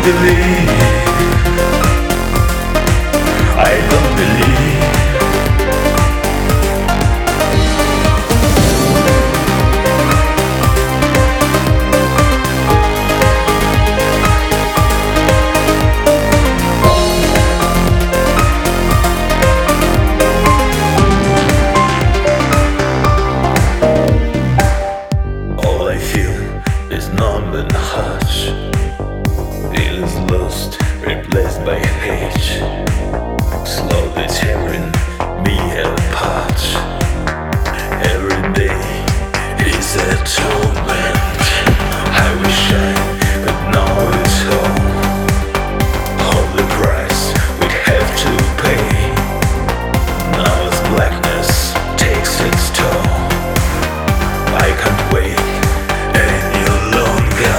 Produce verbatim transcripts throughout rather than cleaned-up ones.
believe, I don't believe. All I feel is numb and hush. It is lost, replaced by hate, slowly tearing me apart. Every day is a torment. I wish I could know it all. All the price we'd have to pay. Now as blackness takes its toll, I can't wait any longer.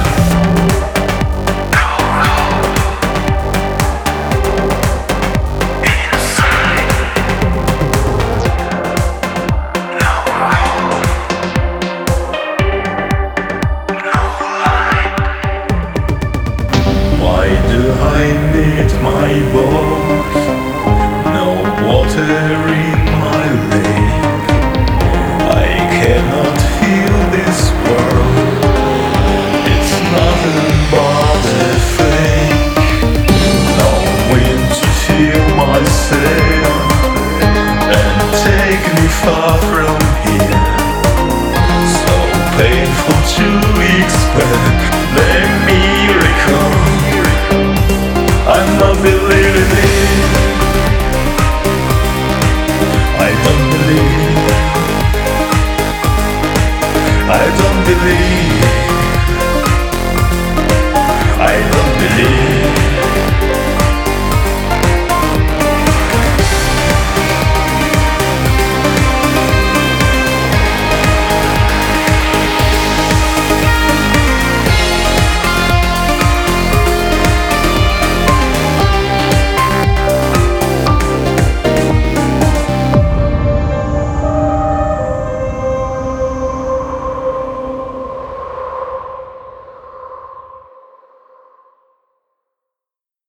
Why do I need my boat? No water in my lake. I cannot feel this world. It's nothing but a fake. No wind to feel my sail and take me far from here. So painful to expect. Let me recall, I'm not believing it.